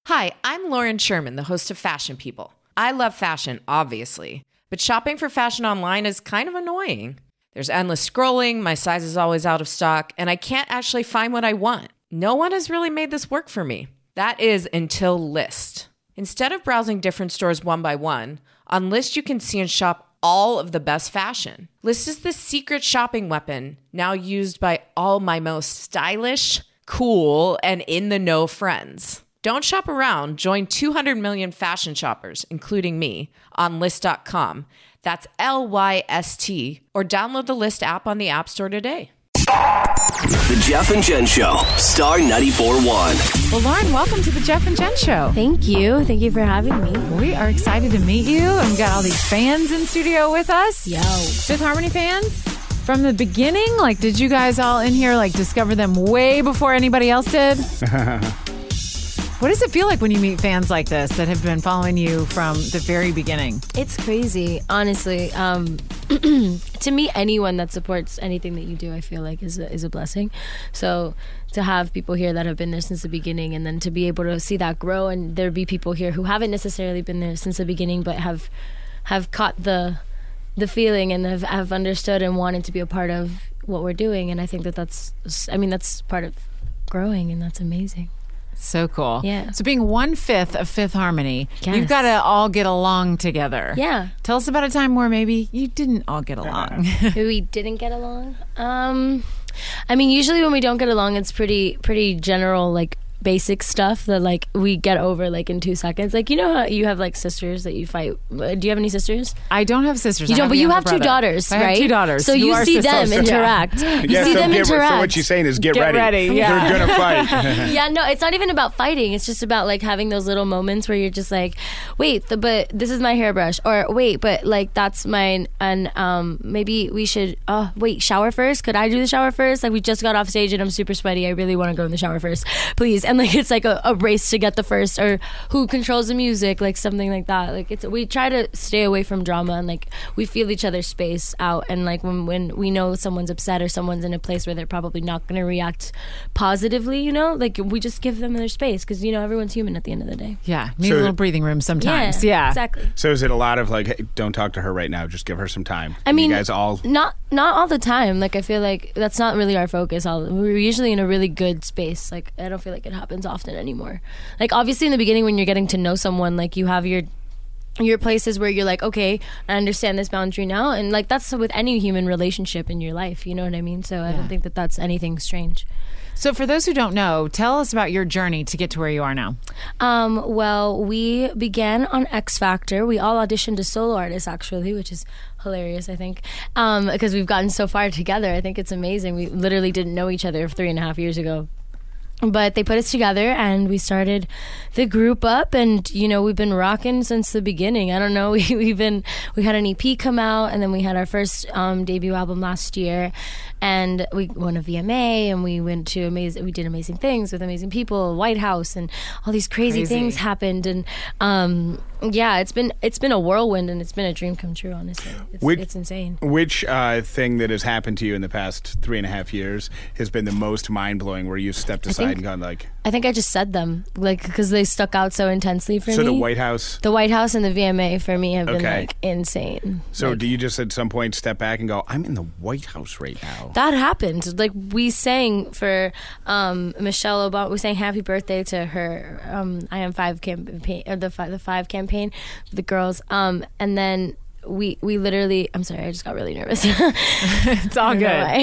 Hi, I'm Lauren Sherman, the host of Fashion People. I love fashion, obviously, but shopping for fashion online is kind of annoying. There's endless scrolling, my size is always out of stock, and I can't actually find what I want. No one has really made this work for me. That is until Lyst. Instead of browsing different stores one by one, on Lyst you can see and shop all of the best fashion. Lyst is the secret shopping weapon now used by all my most stylish, cool, and in-the-know friends. Don't shop around. Join 200 million fashion shoppers, including me, on Lyst.com. That's Lyst, or download the Lyst app on the App Store today. The Jeff and Jen Show, Star 94.1. Well, Lauren, welcome to the Jeff and Jen Show. Thank you. Thank you for having me. We are excited to meet you, and we've got all these fans in studio with us. Yo. Fifth Harmony fans? From the beginning? Like, did you guys all in here, like, discover them way before anybody else did? What does it feel like when you meet fans like this that have been following you from the very beginning? It's crazy, honestly. To meet anyone that supports anything that you do, I feel like is a blessing. So to have people here that have been there since the beginning, and then to be able to see that grow, and there be people here who haven't necessarily been there since the beginning, but have caught the feeling and have understood and wanted to be a part of what we're doing. And I think that's part of growing, and that's amazing. So cool. Yeah. So being 1/5 of Fifth Harmony, Yes. you've got to all get along together. Yeah. Tell us about a time where maybe you didn't all get along. We didn't get along. Usually when we don't get along, it's pretty general, like basic stuff that like we get over like in 2 seconds. Like, you know how you have like sisters that you fight. Do you have any sisters? I don't have sisters. You don't, but you have two brother. daughters, I right? have two daughters. So you see them interact. You see them interact. So what she's saying is get ready. Yeah. You're gonna fight. Yeah, no, it's not even about fighting. It's just about like having those little moments where you're just like, wait, but this is my hairbrush, or wait, but like that's mine, and maybe we should. Wait, shower first. Could I do the shower first? Like we just got off stage and I'm super sweaty. I really want to go in the shower first, please. And like it's like a race to get the first, or who controls the music, like something like that. Like we try to stay away from drama, and like we feel each other's space out, and like when we know someone's upset or someone's in a place where they're probably not going to react positively, you know, like we just give them their space, because you know everyone's human at the end of the day. Yeah, need a little breathing room sometimes. Yeah, exactly. So is it a lot of like, hey, don't talk to her right now, just give her some time? I mean, you guys all not all the time. Like I feel like that's not really our focus. We're usually in a really good space. Like I don't feel like it happens often anymore. Like obviously in the beginning when you're getting to know someone, like you have your places where you're like, okay, I understand this boundary now, and like that's with any human relationship in your life, you know what I mean? So I don't think that that's anything strange. So for those who don't know, tell us about your journey to get to where you are now. Well, we began on X Factor. We all auditioned as solo artists, actually, which is hilarious, I think, because we've gotten so far together. I think it's amazing. We literally didn't know each other 3.5 years ago. But they put us together and we started the group up, and you know we've been rocking since the beginning. I don't know, we had an EP come out, and then we had our first debut album last year, and we won a VMA, and we did amazing things with amazing people, White House, and all these crazy things happened, and yeah, it's been a whirlwind, and it's been a dream come true. Honestly, it's insane. Which thing that has happened to you in the past 3.5 years has been the most mind blowing, where you stepped aside and gone like? I think I just said them, like, because they stuck out so intensely for me. So the White House and the VMA for me have been like insane. So like, do you just at some point step back and go, I'm in the White House right now? That happened. Like we sang for Michelle Obama. We sang Happy Birthday to her I Am 5 campaign, or the 5 campaign for the girls. And then we literally, I'm sorry, I just got really nervous. It's all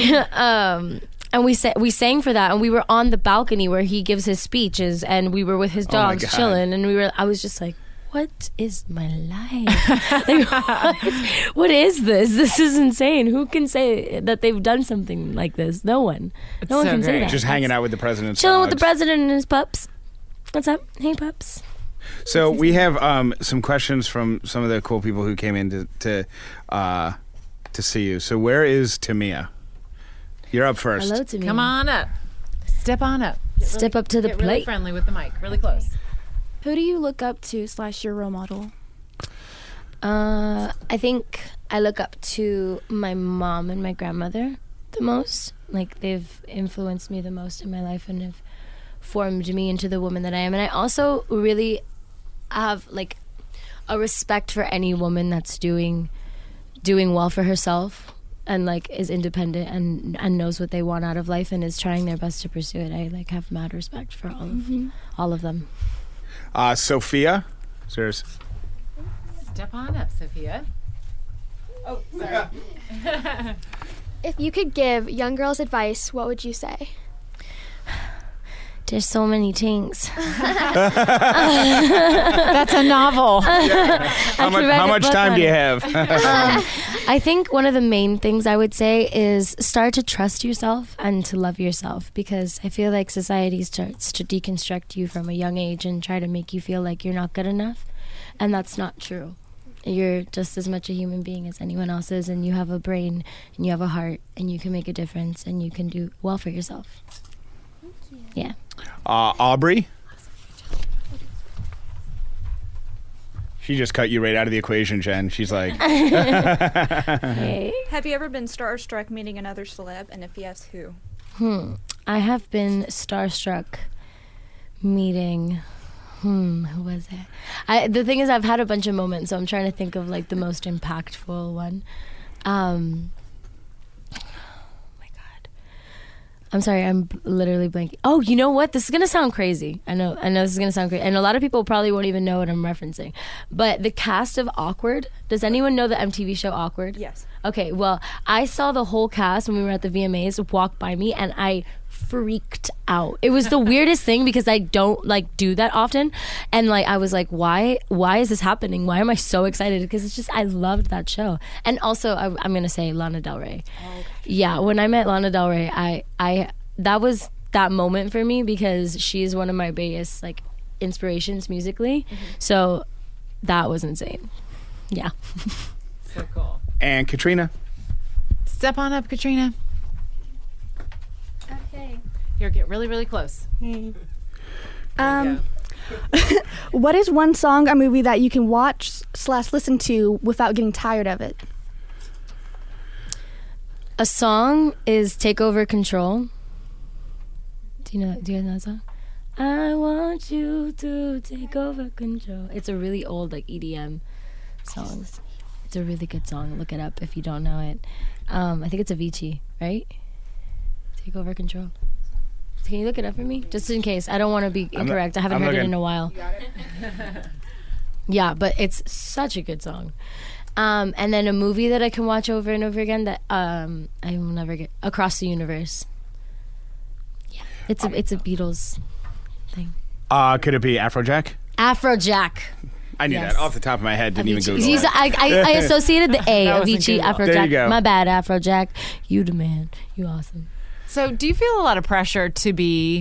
good. And we sang for that, and we were on the balcony where he gives his speeches, and we were with his dogs chilling, and I was just like, what is my life? Like, what is this? This is insane. Who can say that they've done something like this? No one. No one can say that. Just hanging out with the president's chilling dogs. with the president and his pups. What's up? Hey, pups. So we have some questions from some of the cool people who came in to see you. So where is Tamia? You're up first. Hello, Tamia. Come on up. Step on up. Step up to the get plate. Really friendly with the mic. Really close. Who do you look up to / your role model? I think I look up to my mom and my grandmother the most. Like they've influenced me the most in my life and have formed me into the woman that I am. And I also really have like a respect for any woman that's doing well for herself and like is independent and knows what they want out of life and is trying their best to pursue it. I like have mad respect for all of them. Sophia, serious. Step on up, Sophia. Oh, sorry. If you could give young girls advice, what would you say? There's so many things. That's a novel. How much time do you have? I think one of the main things I would say is start to trust yourself and to love yourself, because I feel like society starts to deconstruct you from a young age and try to make you feel like you're not good enough. And that's not true. You're just as much a human being as anyone else is, and you have a brain and you have a heart and you can make a difference and you can do well for yourself. Thank you. Yeah. Aubrey? She just cut you right out of the equation, Jen. She's like... Hey. Have you ever been starstruck meeting another celeb? And if yes, who? I have been starstruck meeting... who was it? The thing is, I've had a bunch of moments, so I'm trying to think of like the most impactful one. I'm sorry, I'm literally blanking. Oh, you know what? This is going to sound crazy. I know this is going to sound crazy. And a lot of people probably won't even know what I'm referencing. But the cast of Awkward, does anyone know the MTV show Awkward? Yes. Okay, well, I saw the whole cast when we were at the VMAs walk by me, and I freaked out. It was the weirdest thing because I don't like do that often. And like I was like, why is this happening? Why am I so excited? Because it's just I loved that show. And also I'm gonna say Lana Del Rey. Oh, yeah, when I met Lana Del Rey, I that was that moment for me because she's one of my biggest like inspirations musically. So that was insane. Yeah. So cool. And Katrina? Step on up, Katrina. Okay. Here, get really, really close. What is one song or movie that you can watch / listen to without getting tired of it? A song is Take Over Control. Do you guys know that song? I want you to take over control. It's a really old like EDM song. It's a really good song. Look it up if you don't know it. I think it's Avicii, right? Take Over Control. Can you look it up for me? Just in case. I don't want to be incorrect. I haven't heard it in a while. You got it? Yeah, but it's such a good song. And then a movie that I can watch over and over again that I will never get, Across the Universe. Yeah, it's a Beatles thing. Could it be Afrojack? Afrojack. I knew that off the top of my head. Didn't even Google it. I associated the A. Avicii, Afrojack. There you go. My bad, Afrojack. You the man. You awesome. So do you feel a lot of pressure to be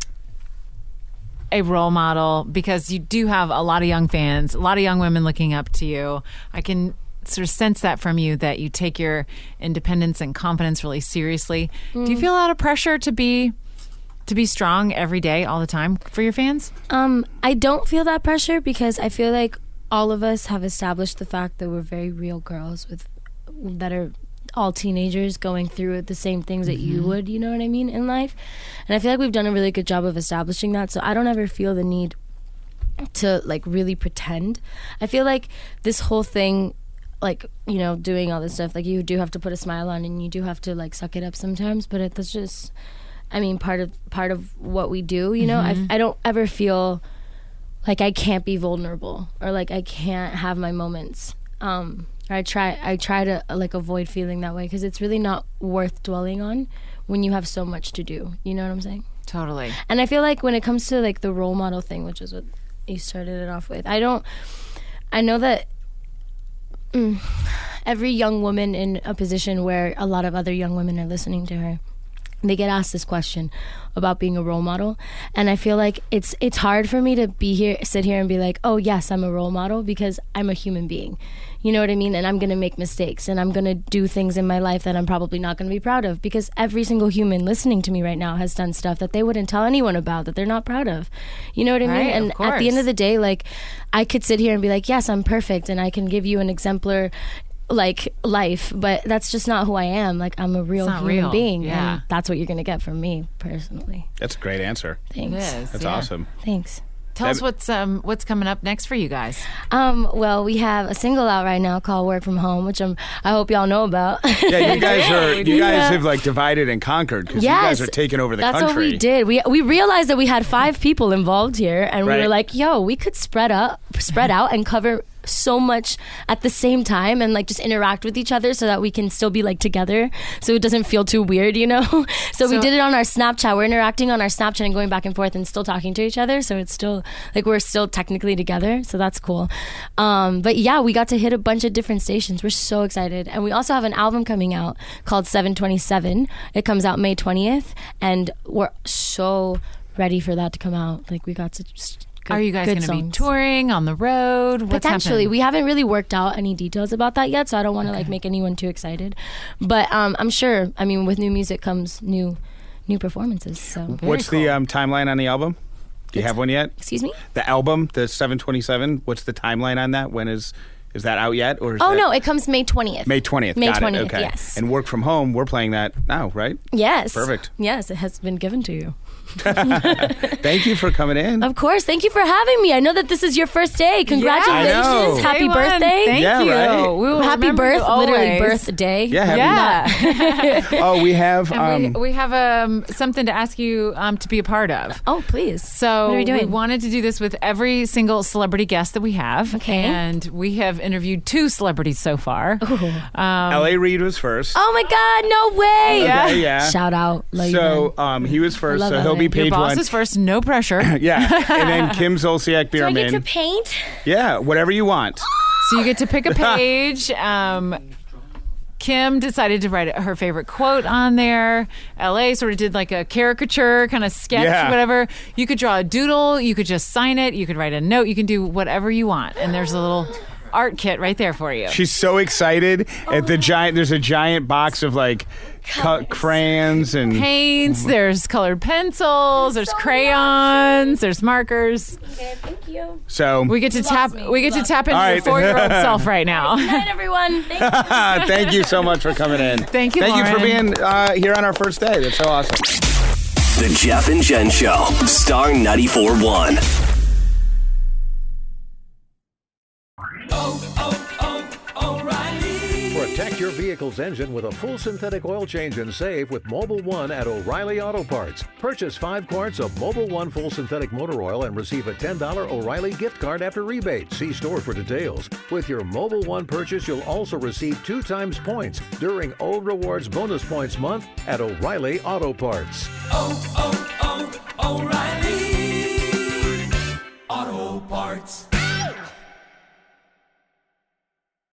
a role model? Because you do have a lot of young fans, a lot of young women looking up to you. I can sort of sense that from you, that you take your independence and confidence really seriously. Do you feel a lot of pressure to be strong every day, all the time for your fans? I don't feel that pressure because I feel like all of us have established the fact that we're very real girls that are all teenagers going through the same things that you would, you know what I mean, in life. And I feel like we've done a really good job of establishing that, so I don't ever feel the need to like really pretend. I feel like this whole thing, like, you know, doing all this stuff, like you do have to put a smile on and you do have to like suck it up sometimes, but that's just, I mean, part of what we do, you know. I don't ever feel like I can't be vulnerable or like I can't have my moments. I try to like avoid feeling that way because it's really not worth dwelling on when you have so much to do. You know what I'm saying? Totally. And I feel like when it comes to like the role model thing, which is what you started it off with, I know that every young woman in a position where a lot of other young women are listening to her, they get asked this question about being a role model, and I feel like it's hard for me to sit here and be like, oh yes, I'm a role model, because I'm a human being, you know what I mean? And I'm gonna make mistakes, and I'm gonna do things in my life that I'm probably not gonna be proud of, because every single human listening to me right now has done stuff that they wouldn't tell anyone about, that they're not proud of, you know what I mean? Right, And at the end of the day, like, I could sit here and be like, yes, I'm perfect, and I can give you an exemplar like life, but that's just not who I am. Like, I'm a real human being, and that's what you're gonna get from me personally. That's a great answer. Thanks. It is, That's awesome. Thanks. Tell us what's coming up next for you guys. Well, we have a single out right now called "Work from Home," which I hope y'all know about. Yeah, you guys have like divided and conquered because you guys are taking over the country. That's what we did. We realized that we had 5 people involved here, and we were like, "Yo, we could spread out and cover so much at the same time and like just interact with each other so that we can still be like together so it doesn't feel too weird, you know." So we did it on our Snapchat. We're interacting on our Snapchat and going back and forth and still talking to each other, so it's still like we're still technically together, so that's cool. But yeah, we got to hit a bunch of different stations. We're so excited. And we also have an album coming out called 727. It comes out May 20th, and we're so ready for that to come out. Like, we got to just Are you guys going to be touring on the road? What's Potentially. happening? We haven't really worked out any details about that yet, so I don't want to like make anyone too excited. But I'm sure, I mean, with new music comes new performances. So What's the timeline on the album? Do you have one yet? Excuse me? The album, the 727, what's the timeline on that? When is that out yet? Or is no, it comes May 20th. May 20th. May Got 20th, it. Okay. yes. And Work From Home, we're playing that now, right? Yes. Perfect. Yes, it has been given to you. Thank you for coming in. Of course. Thank you for having me. I know that this is your first day. Congratulations. I know. Happy Day birthday. one. Thank you. Right? We will Happy remember you literally always. birthday. Yeah. Oh, we have And we have something to ask you to be a part of. Oh, please. So What are we doing? wanted to do this with every single celebrity guest that we have. Okay. And we have interviewed 2 celebrities so far. L.A. Reid was first. Oh my God, no way. Okay, yeah. Shout out. Love you, So man. he was first, I love so he'll LA. be Your page boss 1. is first, no pressure. Yeah. And then Kim Zolciak Do I get to Bierman. paint? Yeah, whatever you want. So you get to pick a page. Kim decided to write her favorite quote on there. LA sort of did like a caricature kind of sketch, Yeah. whatever. You could draw a doodle. You could just sign it. You could write a note. You can do whatever you want. And there's a little art kit right there for you. She's so excited at the giant. There's a giant box of like crayons and Paints, there's colored pencils, there's crayons, there's markers. Okay, thank you. so. We get to tap into All your right. 4-year-old self right now. Good night, everyone. Thank you. Thank you so much for coming in. Thank you, Thank you for Lauren. being here on our first day. That's so awesome. The Jeff and Jen Show. Star 94.1. Protect your vehicle's engine with a full synthetic oil change and save with Mobil 1 at O'Reilly Auto Parts. Purchase 5 quarts of Mobil 1 full synthetic motor oil and receive a $10 O'Reilly gift card after rebate. See store for details. With your Mobil 1 purchase, you'll also receive 2 times points during O Rewards Bonus Points Month at O'Reilly Auto Parts. O'Reilly Auto Parts.